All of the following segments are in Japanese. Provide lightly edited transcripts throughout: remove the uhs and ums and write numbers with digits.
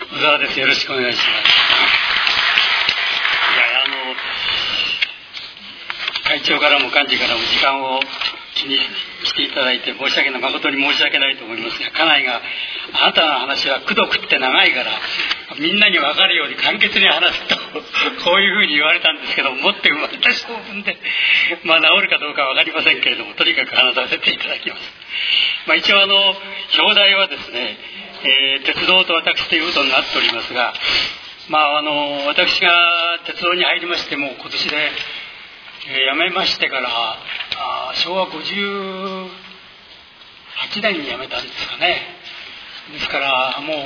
小沢です。よろしくお願いします。会長からも幹事からも時間を気にしていただいて誠に申し訳ないと思いますが、家内があなたの話はくどくって長いからみんなに分かるように簡潔に話すとこういうふうに言われたんですけど、持って生まれた性分で治るかどうかは分かりませんけれども、とにかく話させていただきます。一応表題はですね、鉄道と私ということになっておりますが、私が鉄道に入りましてもう今年で、辞めましてから昭和58年に辞めたんですかね。ですからもう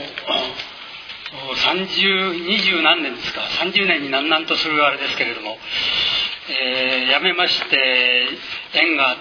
20何年ですか、30年になんなんとするあれですけれども、辞めまして縁があって、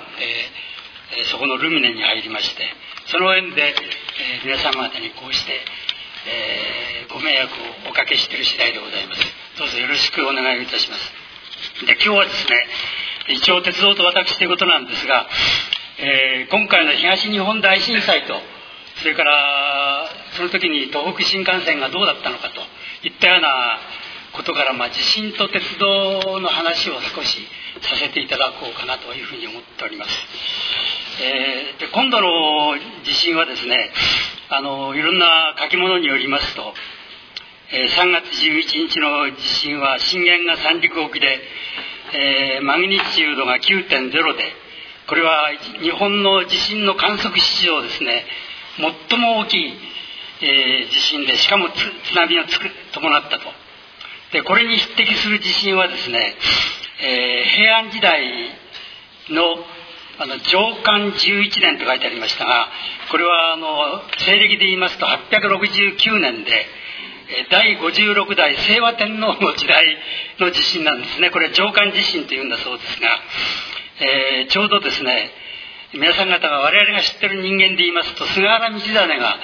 そこのルミネに入りまして、その縁で、皆様方にこうして、ご迷惑をおかけしている次第でございます。どうぞよろしくお願いいたします。で、今日はですね、一応鉄道と私ということなんですが、今回の東日本大震災と、それからその時に東北新幹線がどうだったのかといったようなことから、地震と鉄道の話を少しさせていただこうかなというふうに思っております。で、今度の地震はですね、いろんな書き物によりますと、3月11日の地震は震源が三陸沖で、マグニチュードが 9.0 で、これは日本の地震の観測史上ですね、最も大きい、地震で、しかも津波を伴ったと。で、これに匹敵する地震はですね、平安時代の貞観11年と書いてありましたが、これは西暦で言いますと869年で、第56代清和天皇の時代の地震なんですね。これは貞観地震というんだそうですが、ちょうどですね、皆さん方が我々が知っている人間で言いますと、菅原道真が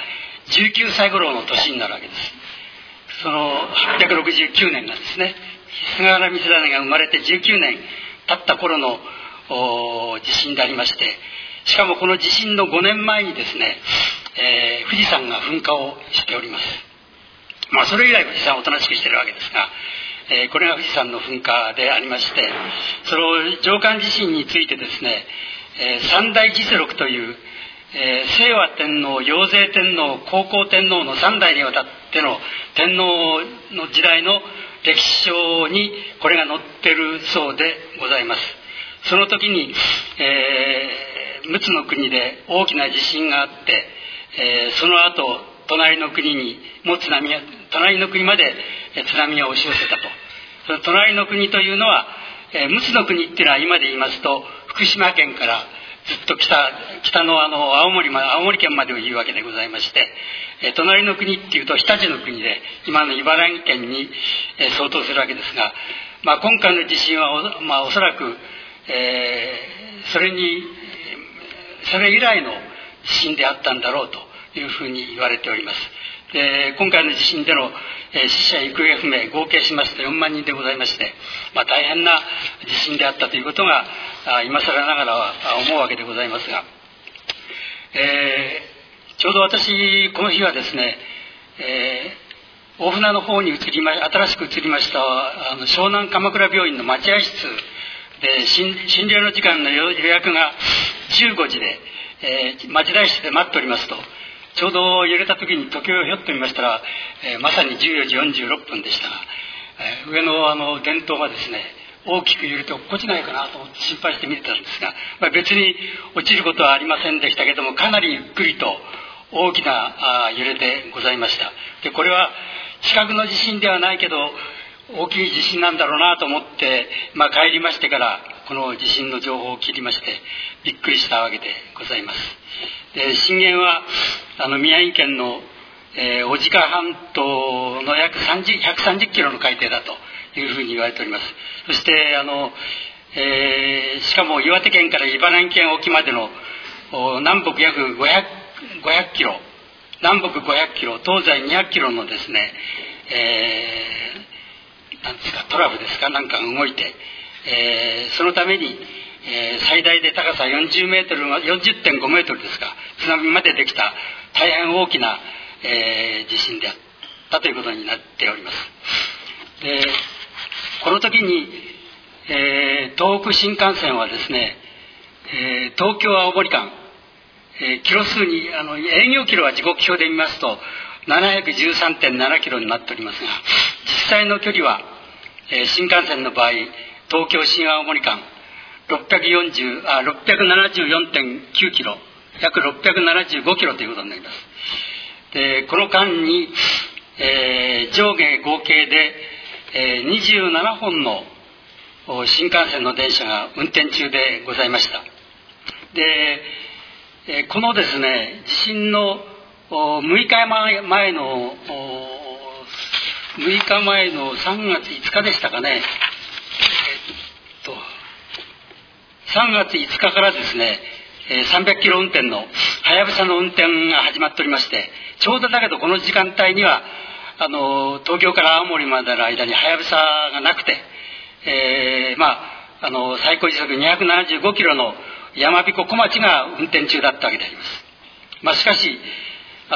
19歳頃の年になるわけです。その869年がですね、菅原道真が生まれて19年経った頃の地震でありまして、しかもこの地震の5年前にですね、富士山が噴火をしております。それ以来富士山をおとなしくしているわけですが、これが富士山の噴火でありまして、その貞観地震についてですね、三大実録という、清和天皇、陽勢天皇、光光天皇の3代にわたっての天皇の時代の歴史書にこれが載っているそうでございます。その時に、陸奥の国で大きな地震があって、その後隣の国まで津波が押し寄せたと。その隣の国というのは、陸奥の国っていうのは今で言いますと福島県からずっと北の青森県までを言うわけでございまして、隣の国っていうと日立の国で今の茨城県に相当するわけですが、今回の地震はおそらく、それ以来の地震であったんだろうというふうに言われております。で、今回の地震での死者行方不明合計しますと4万人でございまして、大変な地震であったということが今更ながら思うわけでございますが、ちょうど私この日はですね、大船の方に新しく移りました湘南鎌倉病院の待合室で診療の時間の予約が15時で、待合室で待っておりますと、ちょうど揺れた時に時計をひょっと見ましたら、まさに14時46分でしたが、上の電灯がですね大きく揺れて落っこちないかなと思って心配して見てたんですが、別に落ちることはありませんでしたけども、かなりゆっくりと大きな揺れでございました。で、これは近くの地震ではないけど大きい地震なんだろうなと思って、帰りましてからこの地震の情報を聞きましてびっくりしたわけでございます。で、震源は宮城県の、小鹿半島の約130キロの海底だというふうに言われております。そしてしかも岩手県から茨城県沖までの南北約500キロ、南北500キロ、東西200キロのですね、なんですか、トラフですかなんかが動いて、そのために、最大で高さ40メートル、40.5 メートルですか、津波までできた大変大きな、地震でたということになっております。でこの時に、東北新幹線はですね、東京青森間、キロ数に営業キロは時刻表で見ますと 713.7 キロになっておりますが、実際の距離は、新幹線の場合東京新青森間674.9 キロ、約675キロということになります。でこの間に、上下合計で、27本の新幹線の電車が運転中でございました。で、このですね、地震の6日前の3月5日でしたかね、3月5日からですね、300キロ運転のはやぶさの運転が始まっておりまして、ちょうどだけどこの時間帯には東京から青森までの間にはやぶさがなくて、最高時速275キロの山彦小町が運転中だったわけであります。しかしこ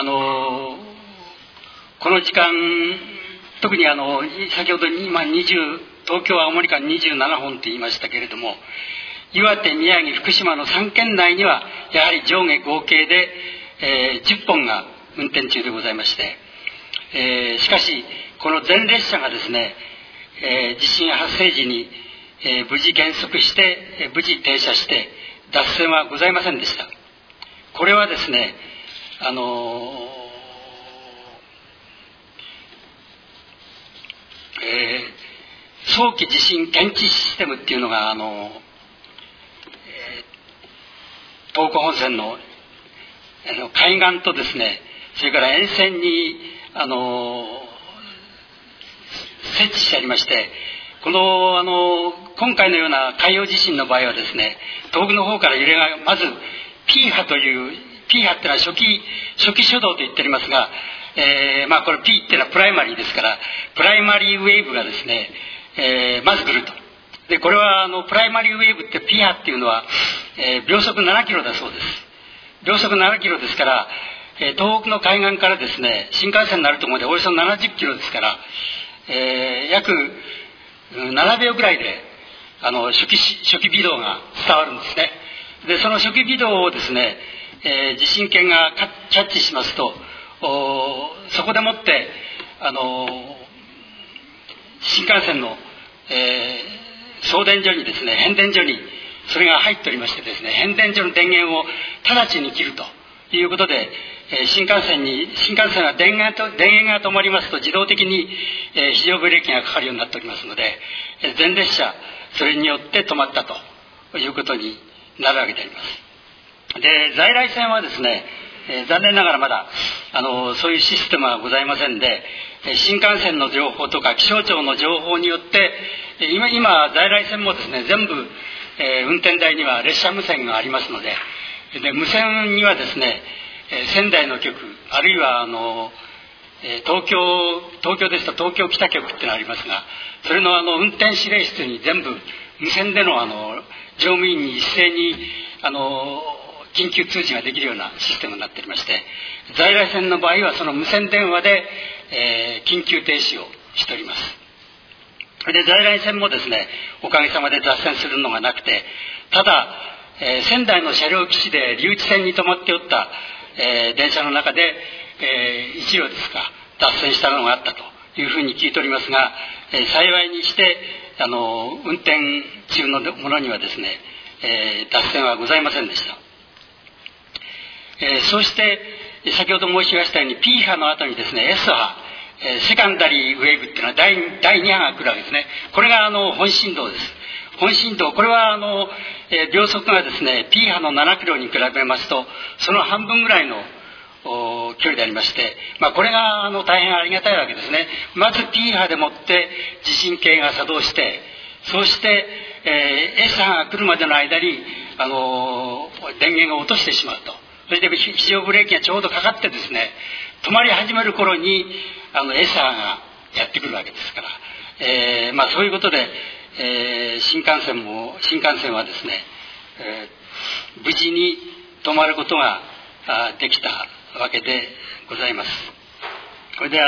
の時間、特に先ほど今東京青森間27本と言いましたけれども、岩手、宮城、福島の3県内にはやはり上下合計で、10本が運転中でございまして、しかしこの全列車がですね、地震発生時に、無事減速して無事停車して脱線はございませんでした。これはですね、早期地震検知システムっていうのが東北本線の海岸とですね、それから沿線に設置してありまして、この今回のような海洋地震の場合はですね、東北の方から揺れがまず P 波という、 P 波っていうのは初期初動と言っておりますが、これ P っていうのはプライマリーですから、プライマリーウェーブがですね、まず来ると。でこれはプライマリーウェーブって P 波っていうのは、秒速7キロだそうです。秒速7キロですから、東北の海岸からですね、新幹線になるところでおよそ70キロですから、約7秒ぐらいで初期微動が伝わるんですね。でその初期微動をですね、地震計がキャッチしますと、そこでもって新幹線の、送電所にですね、変電所にそれが入っておりましてですね、変電所の電源を直ちに切るということで、新幹線は電源が止まりますと自動的に、非常ブレーキがかかるようになっておりますので、全列車それによって止まったということになるわけであります。で在来線はですね、残念ながらまだそういうシステムはございませんで、新幹線の情報とか気象庁の情報によって今在来線もですね、全部、運転台には列車無線がありますので、無線にはですね、仙台の局、あるいは東京ですと東京北局っていうのがありますが、それの運転指令室に全部無線での乗務員に一斉に緊急通知ができるようなシステムになっておりまして、在来線の場合はその無線電話で、緊急停止をしております。で在来線もですね、おかげさまで脱線するのがなくて、ただ、仙台の車両基地で留置線に止まっておった、電車の中で、一両ですか脱線したのがあったというふうに聞いておりますが、幸いにして運転中のものにはですね、脱線はございませんでした。そして先ほど申しましたように P 波の後にですね S 波、セカンダリーウェーブっていうのは第2波が来るわけですね。これが本振動です。本振動、これは秒速がですね P 波の7キロに比べますとその半分ぐらいの距離でありまして、これが大変ありがたいわけですね。まず P 波でもって地震計が作動して、そして、S 波が来るまでの間に電源を落としてしまうと。それで非常ブレーキがちょうどかかってですね、止まり始める頃にS 波がやってくるわけですから、そういうことで、新幹線はですね、無事に止まることができたわけでございます。 これで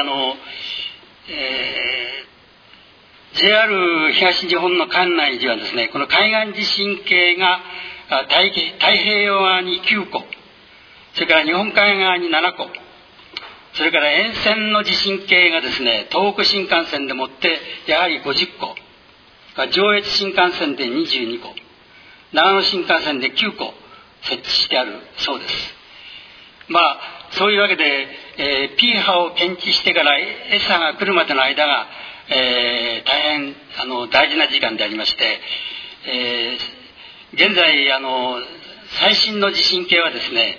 JR 東日本の管内ではですね、この海岸地震計が太平洋側に9個、それから日本海側に7個、それから沿線の地震計がですね、東北新幹線でもってやはり50個、上越新幹線で22個、長野新幹線で9個設置してあるそうです。そういうわけで、P 波を検知してから S 波が来るまでの間が、大変大事な時間でありまして、現在最新の地震計はですね、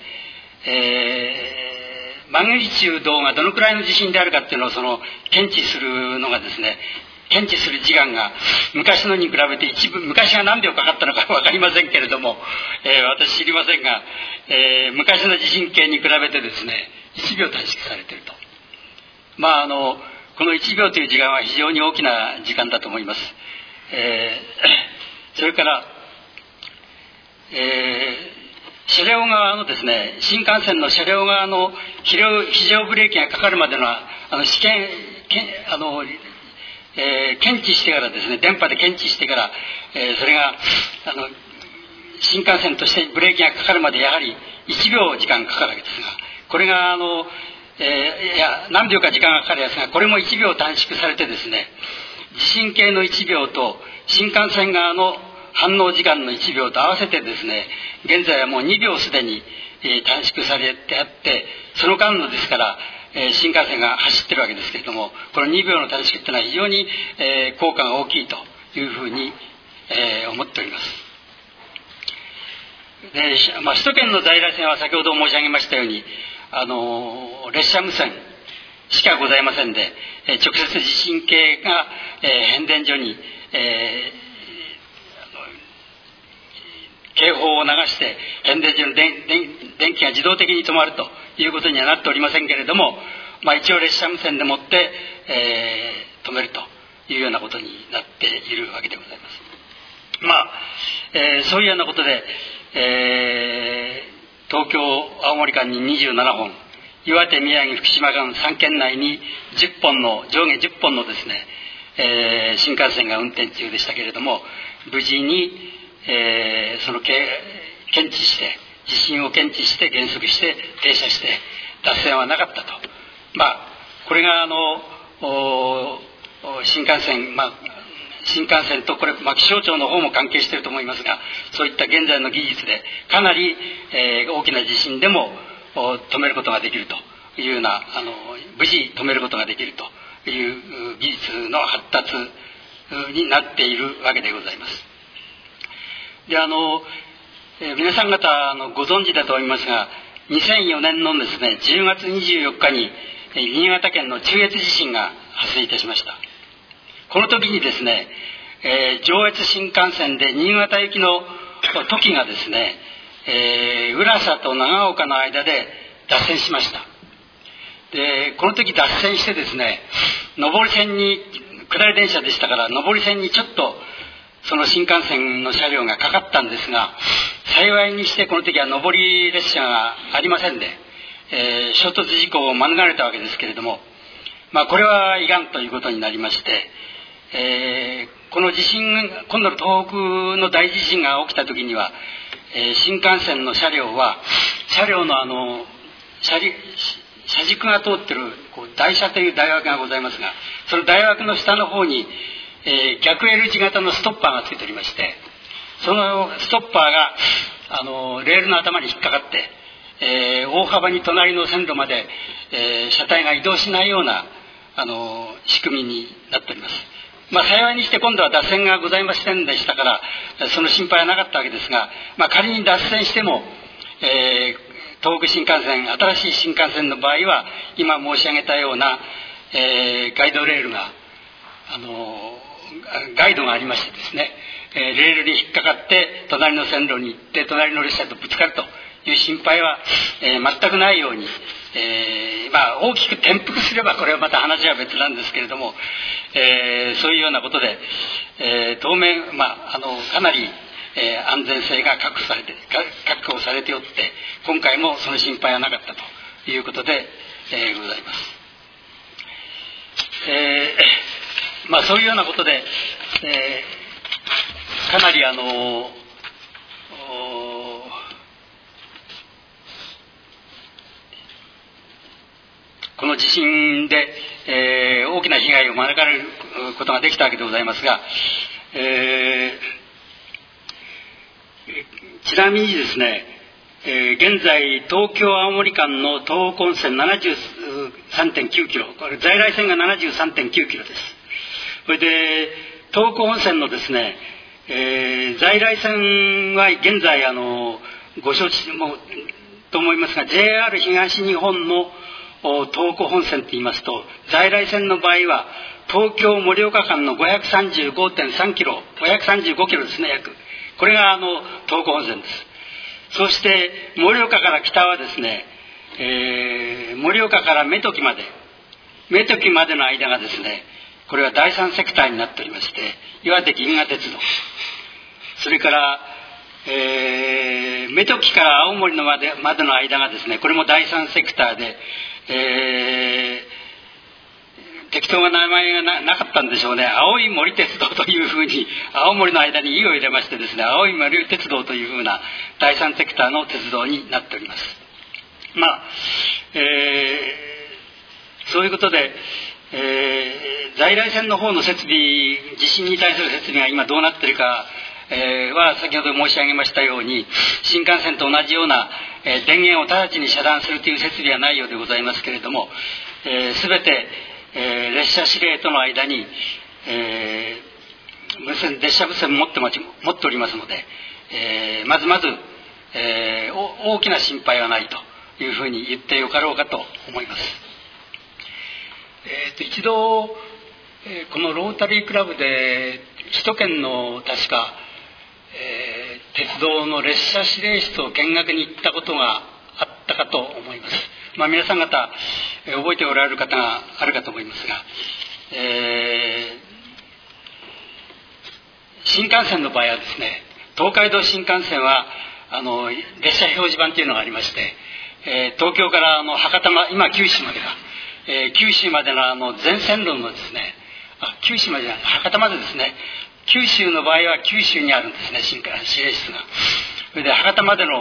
マグニチュードがどのくらいの地震であるかっていうのを検知するのがですね、検知する時間が昔のに比べて昔が何秒かかったのか分かりませんけれども、私知りませんが、昔の地震計に比べてですね1秒短縮されていると。この1秒という時間は非常に大きな時間だと思います。それから、車両側のですね、新幹線の車両側の非常ブレーキがかかるまでの検知してからですね、電波で検知してから、それが新幹線としてブレーキがかかるまでやはり1秒時間かかるわけですが、これが何秒か時間がかかるやつが、これも1秒短縮されてですね、地震計の1秒と新幹線側の反応時間の1秒と合わせてですね、現在はもう2秒すでに短縮されてあって、その間のですから新幹線が走ってるわけですけれども、この2秒の短縮というのは非常に効果が大きいというふうに思っております。で、首都圏の在来線は先ほど申し上げましたように列車無線しかございませんで、直接地震計が変電所に警報を流して変電所の電気が自動的に止まるということにはなっておりませんけれども、一応列車無線でもって、止めるというようなことになっているわけでございます。そういうようなことで、東京青森間に27本、岩手宮城福島間3県内に上下10本のですね、新幹線が運転中でしたけれども、無事に検知して、地震を検知して減速して停車して脱線はなかったと。これが新幹線とこれ、気象庁の方も関係していると思いますが、そういった現在の技術でかなり、大きな地震でも止めることができるというような無事止めることができるという技術の発達になっているわけでございます。で、皆さん方ご存知だと思いますが、2004年のですね10月24日に新潟県の中越地震が発生いたしました。この時にですね、上越新幹線で新潟行きの時がですね、浦佐と長岡の間で脱線しました。で、この時脱線してですね、上り線に、下り電車でしたから上り線にちょっとその新幹線の車両がかかったんですが、幸いにしてこの時は上り列車がありませんで、衝突事故を免れたわけですけれども、これは遺憾ということになりまして、この地震、今度の東北の大地震が起きた時には、新幹線の車両は車両の車軸が通ってる台車という台枠がございますが、その台枠の下の方に、逆 L 字型のストッパーがついておりまして、そのストッパーがレールの頭に引っかかって、大幅に隣の線路まで、車体が移動しないような仕組みになっております。幸いにして今度は脱線がございませんでしたからその心配はなかったわけですが、仮に脱線しても、東北新幹線、新しい新幹線の場合は今申し上げたような、ガイドレールがガイドがありましてですね、レールに引っかかって隣の線路に行って隣の列車とぶつかるという心配は、全くないように、大きく転覆すればこれはまた話は別なんですけれども、そういうようなことで、当面、かなり、安全性が確保されておって、今回もその心配はなかったということで、ございます。 そういうようなことで、かなりこの地震で、大きな被害を免れることができたわけでございますが、ちなみにですね、現在東京青森間の東北本線 73.9 キロ、これ在来線が 73.9 キロです。それで東北本線のですね、在来線は現在ご承知もと思いますが、 JR 東日本の東北本線といいますと、在来線の場合は東京盛岡間の 535.3 キロ、535キロですね、約。これが東北本線です。そして盛岡から北はですね、盛岡から目時までの間がですね、これは第三セクターになっておりまして、岩手銀河鉄道、それから目時から青森のまでの間がですね、これも第三セクターで、適当な名前が なかったんでしょうね。青い森鉄道というふうに、青森の間に「い」を入れましてですね、青い森鉄道というふうな第三セクターの鉄道になっております。そういうことで、在来線の方の設備、地震に対する設備が今どうなっているかは、先ほど申し上げましたように、新幹線と同じような電源を直ちに遮断するという設備はないようでございますけれども、全て列車指令との間に、列車無線を持っておりますので、まず大きな心配はないというふうに言ってよかろうかと思います。一度、このロータリークラブで首都圏の確か、鉄道の列車指令室を見学に行ったことがあったかと思います。皆さん方、覚えておられる方があるかと思いますが、新幹線の場合はですね、東海道新幹線は列車表示板というのがありまして、東京から博多今九州までが、九州までの全線路のですね、九州までじゃない、博多までですね、九州の場合は九州にあるんですね、指令室が。それで博多までの、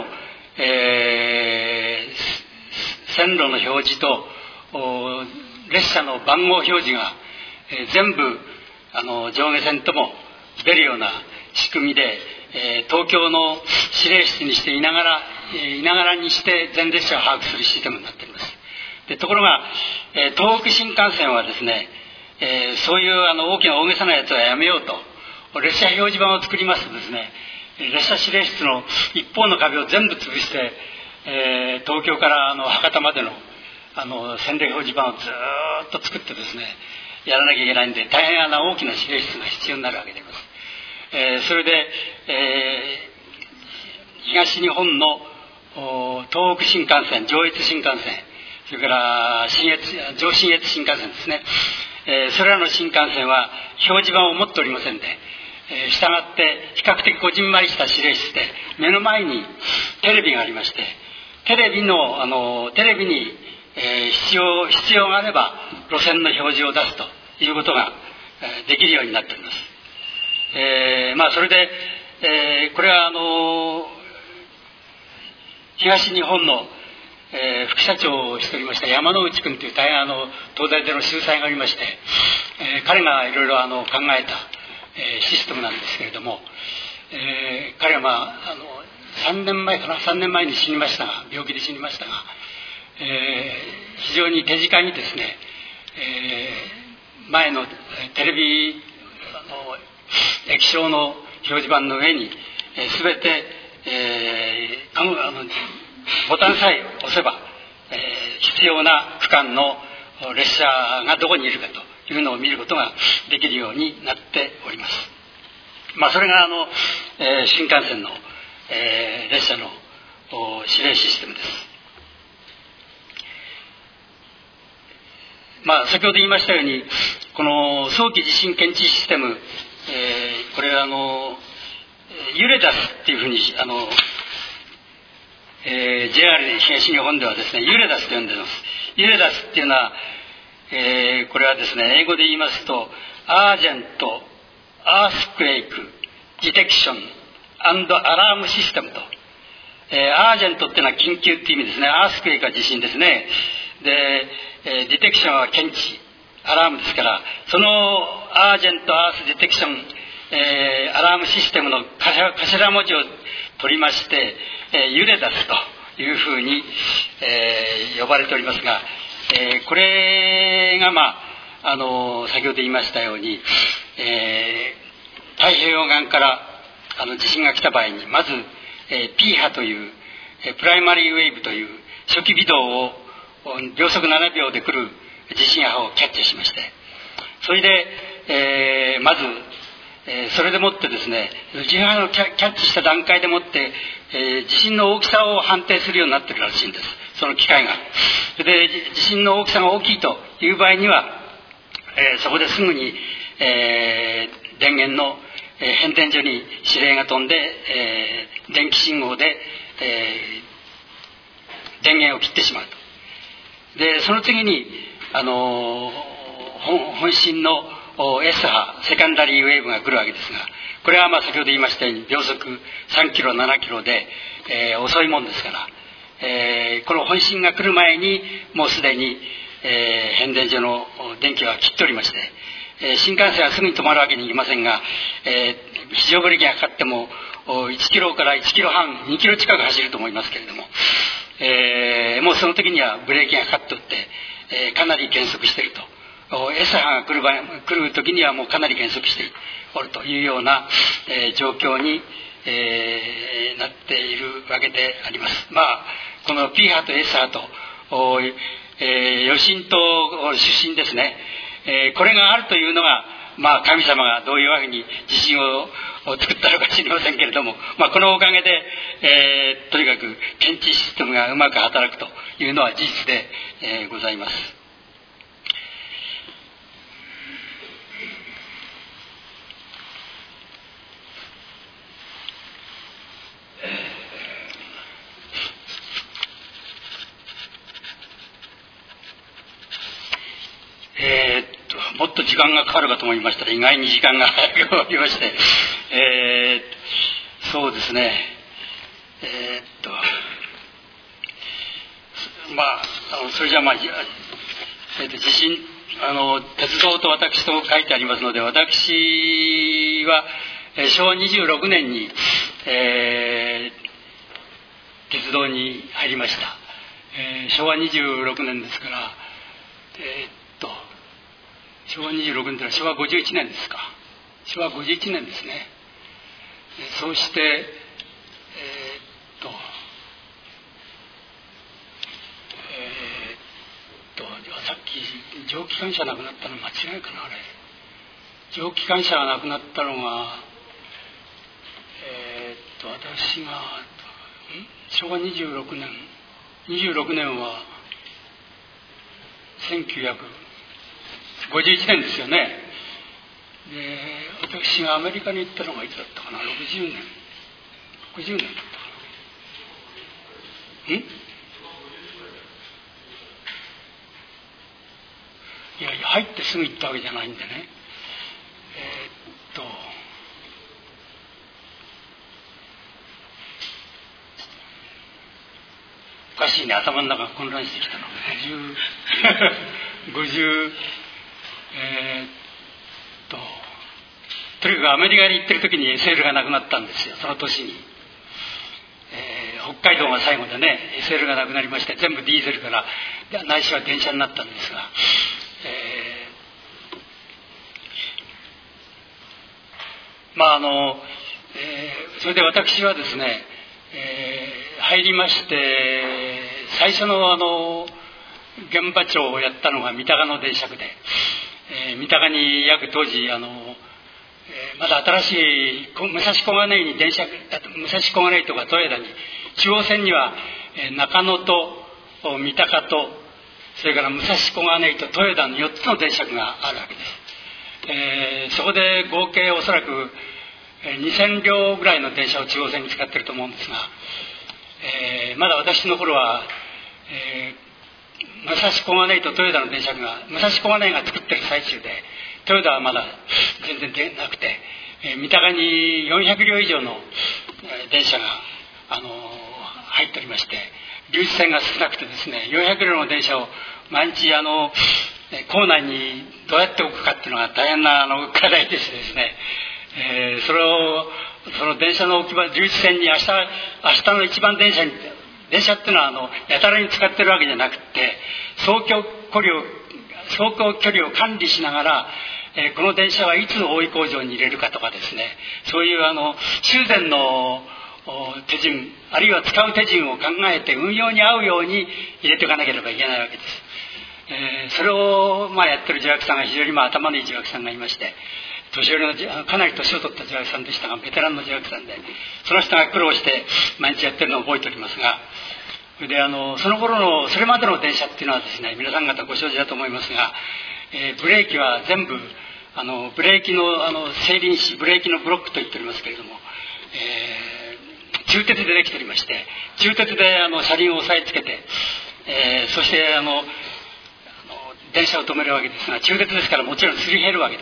線路の表示と列車の番号表示が、全部上下線とも出るような仕組みで、東京の指令室にしていながらにして全列車を把握するシステムになっています。でところが、東北新幹線はですね、そういう大きな大げさなやつはやめようと、列車表示板を作りますとですね、列車指令室の一方の壁を全部潰して、東京から博多までの線路表示板をずっと作ってですね、やらなきゃいけないんで、大変大きな指令室が必要になるわけであります。それで、東日本の東北新幹線、上越新幹線、それから上信越新幹線ですね、それらの新幹線は表示板を持っておりませんで、したがって比較的こじんまりした指令室で、目の前にテレビがありまして、テレビに、必要があれば路線の表示を出すということができるようになっております。それで、これは東日本の、副社長をしておりました山内君という大変東大での秀才がありまして、彼がいろいろ考えた、システムなんですけれども、彼は3年前に死にましたが、病気で死にましたが、非常に手近にですね、前のテレビ液晶の表示板の上に全て、ボタンさえ押せば、必要な区間の列車がどこにいるかというのを見ることができるようになっております。それが新幹線の、列車の指令システムです。先ほど言いましたように、この早期地震検知システム、これはユレダスっていうふうにJR 東日本ではですね、ユレダスと呼んでいます。ユレダスっていうのは、 これはですね、英語で言いますとアージェント、アースクエイク、ディテクションアンドアラームシステムと、アージェントっていうのは緊急っていう意味ですね。アースクエイクは地震ですね。で、ディテクションは検知、アラームですから、そのアージェント、アースディテクション、アラームシステムの頭文字を取りまして、揺れ出すというふうに、呼ばれておりますが、これが先ほど言いましたように、太平洋岸から地震が来た場合にまず、P 波という、プライマリーウェーブという初期微動を秒速7秒で来る地震波をキャッチしまして、それで、まず、それでもってですね、地震波をキャッチした段階でもって、地震の大きさを判定するようになっているらしいんです、その機械が。それで地震の大きさが大きいという場合には、そこですぐに、電源の変電所に指令が飛んで、電気信号で、電源を切ってしまうと。でその次に本震の S 波セカンダリーウェーブが来るわけですが、これは先ほど言いましたように秒速3キロ7キロで、遅いもんですから、この本震が来る前にもうすでに、変電所の電気は切っておりまして、新幹線はすぐに止まるわけにいきませんが、非常ブレーキがかかっても1キロから1キロ半2キロ近く走ると思いますけれども、もうその時にはブレーキがかかっておって、かなり減速していると。S 波が来る時にはもうかなり減速しておるというような、状況に、なっているわけであります。この P 波と S 波と余震と出身ですね、これがあるというのが、神様がどういうわけに地震を作ったのか知りませんけれども、このおかげで、とにかく検知システムがうまく働くというのは事実で、ございます。もっと時間がかかるかと思いましたら意外に時間が早く終わりまして、そうですね、それじゃ地震鉄道と私と書いてありますので、私は、昭和26年に、鉄道に入りました。昭和26年ですから、昭和26年というのは昭和51年ですか。昭和51年ですね。そうして、さっき蒸気機関車がなくなったの間違いかな、あれ。蒸気機関車がなくなったのが、私が昭和26年は1951年ですよね。で、私がアメリカに行ったのがいつだったかな、60年だったかな。いや入ってすぐ行ったわけじゃないんでね。おかしいね、頭の中が混乱してきたの。50とにかくアメリカに行ってる時に SL がなくなったんですよ、その年に。北海道が最後でね SL がなくなりまして、全部ディーゼルからないしは電車になったんですが、それで私はですね、入りまして最初の現場長をやったのが三鷹の電車区で、三鷹に約当時まだ新しい武蔵小金井に武蔵小金井とか豊田に中央線には中野と三鷹とそれから武蔵小金井と豊田の4つの電車区があるわけです。そこで合計おそらく2000両ぐらいの電車を中央線に使っていると思うんですが、まだ私の頃は、 武蔵小金井と豊田の電車が、武蔵小金井が作ってる最中で、豊田はまだ全然出なくて、三鷹に400両以上の電車が入っておりまして、流出線が少なくてですね、400両の電車を毎日構内にどうやって置くかっていうのが大変な課題でしてですね、その電車の置き場、流出線に明日の一番電車っていうのはやたらに使ってるわけじゃなくて、走行距離を管理しながら、この電車はいつ大井工場に入れるかとかですね、そういう修繕の手順、あるいは使う手順を考えて運用に合うように入れていかなければいけないわけです。それをやってる助役さんが非常に頭のいい助役さんがいまして、年寄りのかなり年を取った助役さんでしたが、ベテランの助役さんで、その人が苦労して毎日やってるのを覚えておりますが、でその頃のそれまでの電車っていうのはですね、皆さん方ご承知だと思いますが、ブレーキは全部ブレーキの製輪子、ブレーキのブロックと言っておりますけれども、鋳鉄でできておりまして、鋳鉄で車輪を押さえつけて、そして電車を止めるわけですが、鋳鉄ですからもちろんすり減るわけです。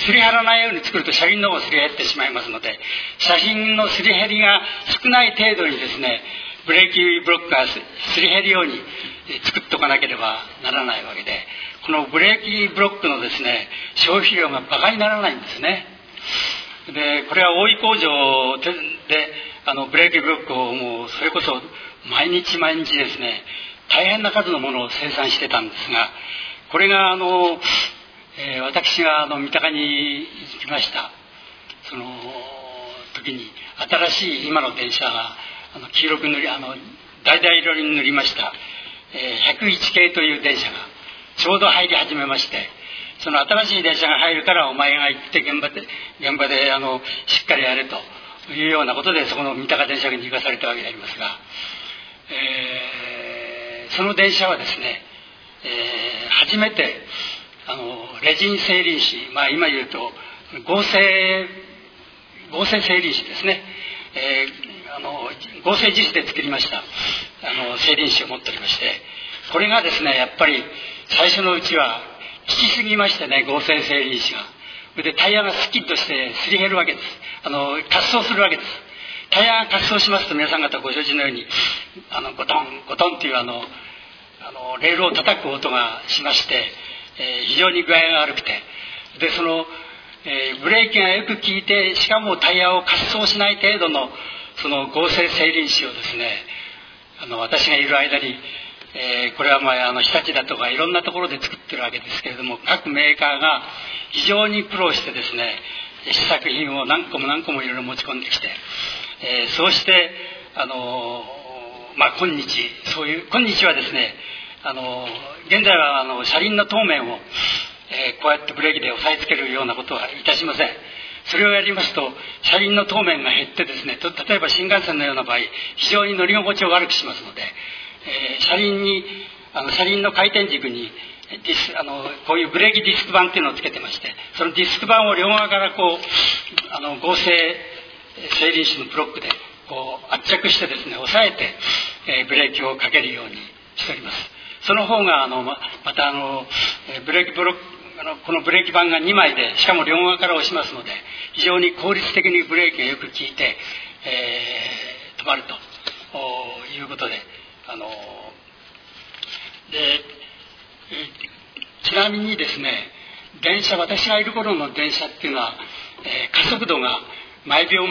すり減らないように作ると車輪の方がすり減ってしまいますので、車輪のすり減りが少ない程度にですね、ブレーキブロックがすり減るように作っておかなければならないわけで、このブレーキブロックのですね、消費量がバカにならないんですね。でこれは大井工場でブレーキブロックをもうそれこそ毎日ですね、大変な数のものを生産してたんですが、これが私が三鷹に行きましたその時に、新しい今の電車が黄色く塗り橙色に塗りました101系という電車がちょうど入り始めまして、その新しい電車が入るからお前が行って現場でしっかりやれというようなことで、そこの三鷹電車に行かされたわけでありますが、その電車はですね、初めてレジン製輪子、今言うと合成製輪子ですね、合成樹脂で作りました製輪子を持っておりまして、これがですね、やっぱり最初のうちは効きすぎましてね、合成製輪子が。でタイヤがスキッとしてすり減るわけです。滑走するわけです。タイヤが滑走しますと、皆さん方ご承知のようにゴトンゴトンというレールを叩く音がしまして、非常に具合が悪くて、でその、ブレーキがよく効いて、しかもタイヤを滑走しない程度のその合成製輪子をですね、私がいる間に、これは日立だとかいろんなところで作ってるわけですけれども、各メーカーが非常に苦労してですね、試作品を何個もいろいろ持ち込んできて、そうして今日はですね、現在は車輪の透明を、こうやってブレーキで押さえつけるようなことはいたしません。それをやりますと車輪の透明が減ってですね、例えば新幹線のような場合非常に乗り心地を悪くしますので、車輪の回転軸にこういうブレーキディスク板っていうのをつけてまして、そのディスク板を両側からこう合成製輪子のブロックでこう圧着してですね、押さえて、ブレーキをかけるようにしております。その方がまたブレーキブロックこのブレーキ板が2枚で、しかも両側から押しますので、非常に効率的にブレーキがよく効いて、止まるということで、ちなみにですね、私がいる頃の電車っていうのは、加速度が毎秒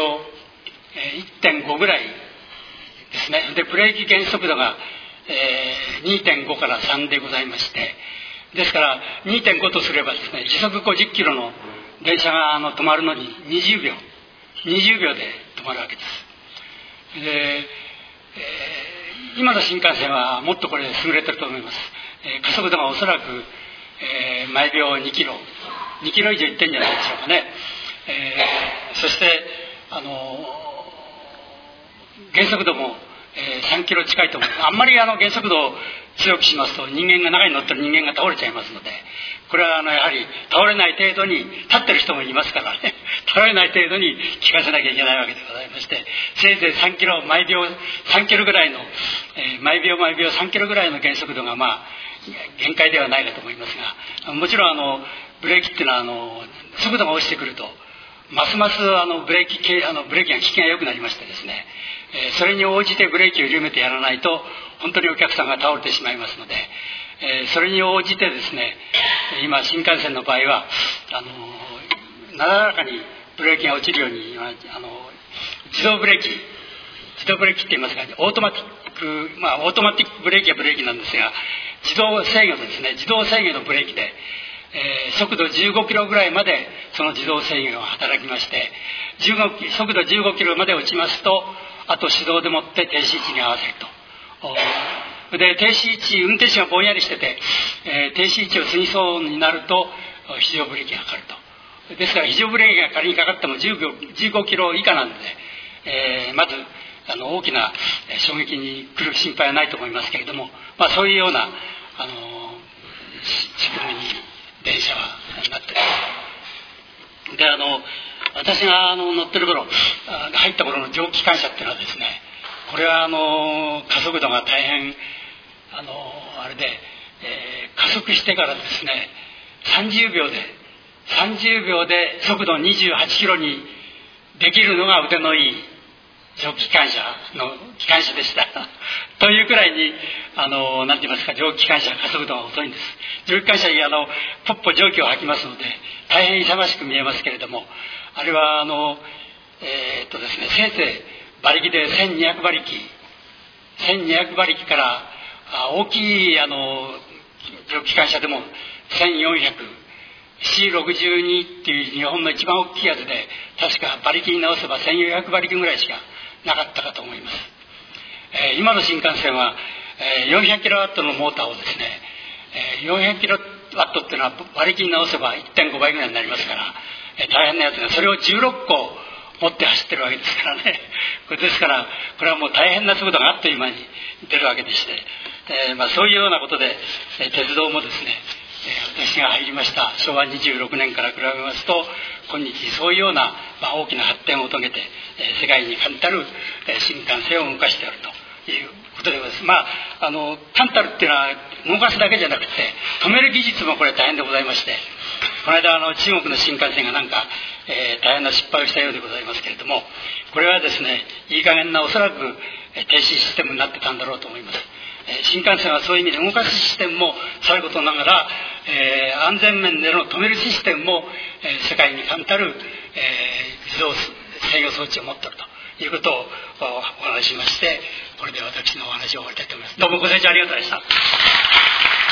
1.5 ぐらいですね。でブレーキ減速度が、2.5 から3でございまして、ですから 2.5 とすればですね、時速50キロの電車が止まるのに20秒で止まるわけです。で、今の新幹線はもっとこれ優れてると思います。加速度がおそらく、毎秒2キロ以上いってんじゃないでしょうかね。そして減速度も3キロ近いと思います。あんまり減速度を強くしますと人間が中に乗ってる人間が倒れちゃいますので、これはやはり倒れない程度に、立ってる人もいますからね、倒れない程度に効かせなきゃいけないわけでございまして、せいぜい3キロ毎秒3キロぐらいの、毎秒毎秒3キロぐらいの減速度が限界ではないかと思いますが、もちろんブレーキっていうのは速度が落ちてくるとますますブレーキが効きが良くなりましてですね、それに応じてブレーキを緩めてやらないと本当にお客さんが倒れてしまいますので、それに応じてですね、今新幹線の場合はなだらかにブレーキが落ちるように自動ブレーキって言いますが、オートマティックブレーキはブレーキなんですが、自動制御ですね、自動制御のブレーキで、速度15キロぐらいまでその自動制御が働きまして、速度15キロまで落ちますと、あと手動でもって停止位置に合わせると。で、停止位置、運転手がぼんやりしてて、停止位置を過ぎそうになると非常ブレーキがかかると。ですから非常ブレーキが仮にかかっても15キロ以下なので、まず大きな衝撃に来る心配はないと思いますけれども、そういうような仕組みに電車はなっています。で、私が乗ってる頃、入った頃の蒸気機関車っていうのはですね、これは加速度が大変あれで、加速してからですね、30秒で速度28キロにできるのが腕のいい蒸気機関車でしたというくらいになんて言いますか、蒸気機関車は加速度が遅いんです。蒸気機関車にポッポ蒸気を吐きますので大変勇ましく見えますけれども、あれはですね、せいぜい馬力で1200馬力から大きい蒸気機関車でも1400C62 っていう日本の一番大きいやつで、確か馬力に直せば1400馬力ぐらいしかなかったかと思います。今の新幹線は、400キロワットのモーターをですね、400キロワットっていうのは馬力に直せば 1.5 倍ぐらいになりますから、大変なやつがそれを16個持って走ってるわけですからね。ですからこれはもう大変な速度があっという間に出るわけでして、そういうようなことで、鉄道もですね、私が入りました昭和26年から比べますと今日そういうような、大きな発展を遂げて、世界に冠たる、新幹線を動かしているということでございます。冠たるっていうのは動かすだけじゃなくて止める技術もこれ大変でございまして、この間中国の新幹線が大変な失敗をしたようでございますけれども、これはですね、いい加減なおそらく停止システムになってたんだろうと思います。新幹線はそういう意味で動かすシステムもさることながら、安全面での止めるシステムも、世界に冠たる、自動制御装置を持っているということをお話ししまして、これで私のお話を終わりたいと思います。どうもご清聴ありがとうございました。